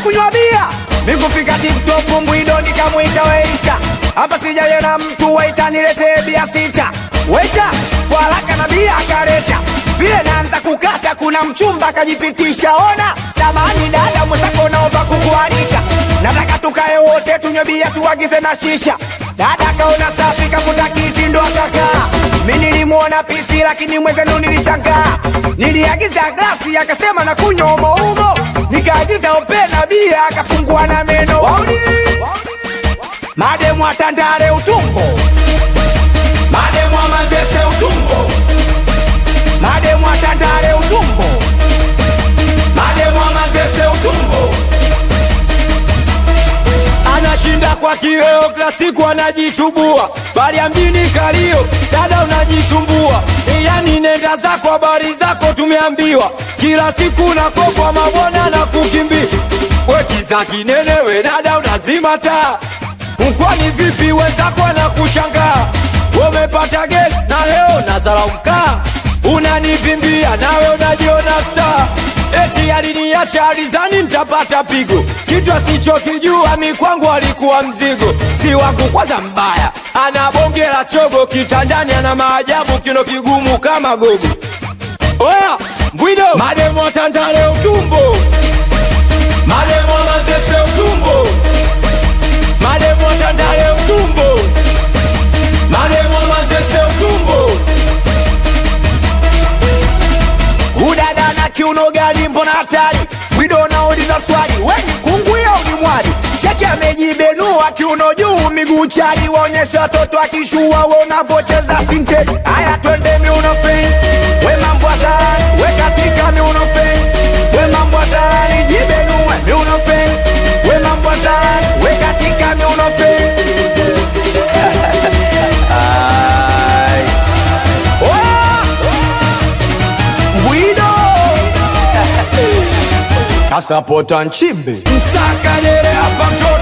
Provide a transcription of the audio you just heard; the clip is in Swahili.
kunywa bia. Mikufika TikTok Mbwido nikamuita waiter. Hapa sijayena mtu waiter niletee bia 6. Waiter, kwa haraka na bia akaleta. Vile naanza kukata kuna mchumba kajipitisha. Ona, samahani dada mwenzako naomba kukualika. Nataka tukae wote tunywe bia tuagize na shisha. Dada kaona safi kafuta kiti ndo akakaa. Mimi nilimuona pisi lakini mwenzenu nilishangaa. Niliagiza glasi akasema na kunywa umo umo. Nikaagiza opena bia akafungua na meno. Wauni mademu atandale utumbo. Mademu amazese utumbo. Mademu atandale utumbo. Mademu amazese utumbo. Anashinda kwa kioo kila siku anajichubua. Bali ya mjini kalio, dada unajisumbua. Yani nenda zako habari zako tumeambiwa. Kila siku nakopwa mabona na kukimbia. Wekiza kinene we dada unazima taa. Mkwani vipi wenzako anakushangaa. Umepata gesi na leo nazala mkaa. Unanivimbia nawe unajiona star. Eti aliniacha alizani nitapata pigo. Kitu asichokijua mi kwangu alikuwa mzigo. Si wangu kwanza mbaya, anabongela chogo. Kitandani ana maajabu kino kigumu kama gogo. Oya, Mbwido mademu atandale utumbo. Mademu amazese utumbo. Mademu atandale utumbo. Mademu amazese utumbo. Udada na kiuno gani mbona hatari. Mbwido nauliza swali, weni kunguya ulimwari. Cheki amejibenua kiuno juu miguu chali. Waonyesha watoto akishua wanavocheza sinte. Aya twende miuno feng. We mambo azarani, we katika miuno feng. We mambo azarani, jibenue miuno feng. We mambo azarani, we katika miuno feng. Kasapota nchimbe Msaka nere hapa mtoto